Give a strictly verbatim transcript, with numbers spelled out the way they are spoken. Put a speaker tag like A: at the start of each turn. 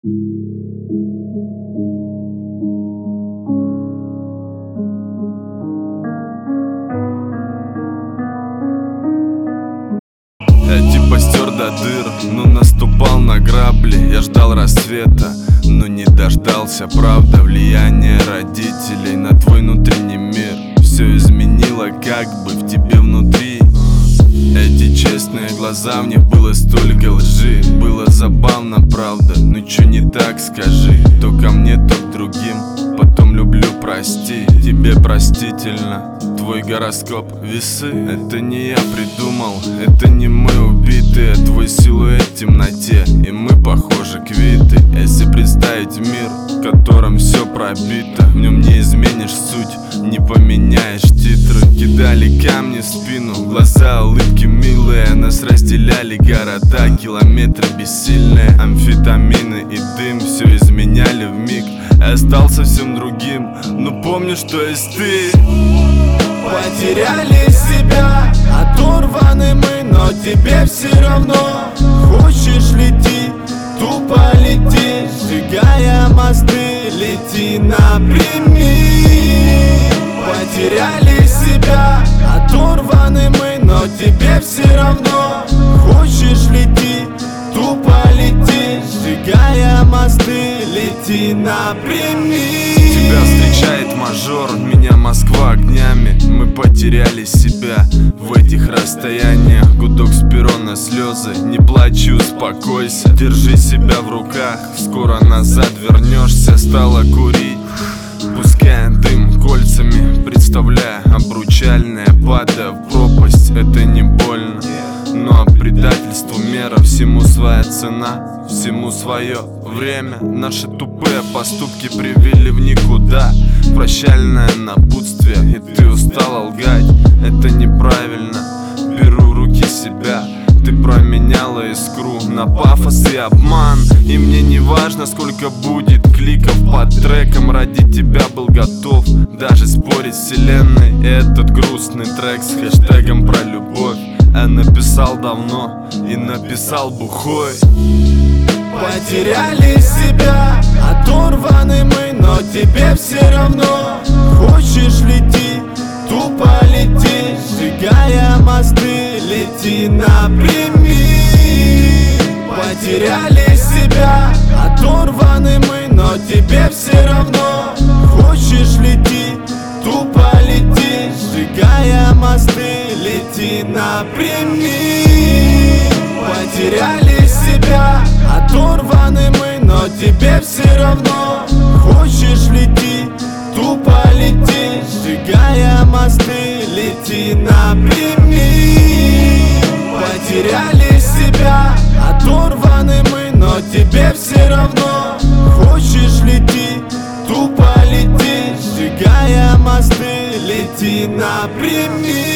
A: Я типа стер до дыр, но наступал на грабли. Я ждал рассвета, но не дождался. Правда, влияние родителей на твой внутренний мир все изменило как бы в тебе внутри. Эти честные глаза, в них было столько лжи. Было забавно, правда, ну чё не так, скажи. То ко мне, то к другим, потом люблю, прости. Тебе простительно, твой гороскоп весы. Это не я придумал, это не мы убитые. Твой силуэт в темноте, и мы похожи квиты. Если представить мир, в котором все пробито, в нем не изменишь суть, не поменяешь титры. Кидали камни в спину, глаза, улыбки милые. Нас разделяли города, километры бессильные. Амфетамины и дым все изменяли вмиг. Я стал совсем другим, но помню, что есть ты.
B: Потеряли себя, оторваны мы, но тебе все равно. Хочешь лети, тупо лети, сжигая мосты, лети напрямик. Потеряли себя, оторваны мы, но тебе все равно. Хочешь лети, тупо лети, сжигая мосты, лети напрямик.
A: Тебя встречает мажор, меня Москва огнями. Мы потеряли себя в этих расстояниях. Гудок с перрона, слезы, не плачь, успокойся. Держи себя в руках, скоро назад вернешься. Стала курить, пуская дым кольцами, представляя обручальное, падая в пропасть. Это не больно, но предательству мера. Всему своя цена, всему свое время. Наши тупые поступки привели в никуда. Прощальное напутствие, и ты устала лгать. Это неправильно, беру в руки себя. Ты променяла искру на пафос и обман. И мне не важно, сколько будет кликов под треком. Ради тебя был готов даже спорить с вселенной. И этот грустный трек с хэштегом про любовь я написал давно и написал бухой.
B: Потеряли себя, оторваны мы, но тебе все равно. Хочешь лети, тупо лети, сжигая мосты, лети напрямик. Потеряли себя, оторваны мы, но тебе все равно. Хочешь лети, тупо лети, сжигая мосты, лети напрямик. Потеряли себя, оторваны мы, но тебе все равно. Хочешь лети, тупо лети, сжигая мосты, лети напрямик. Потеряли себя, оторваны мы, но тебе все равно. Хочешь лети, тупо лети, сжигая мосты, лети напрямик.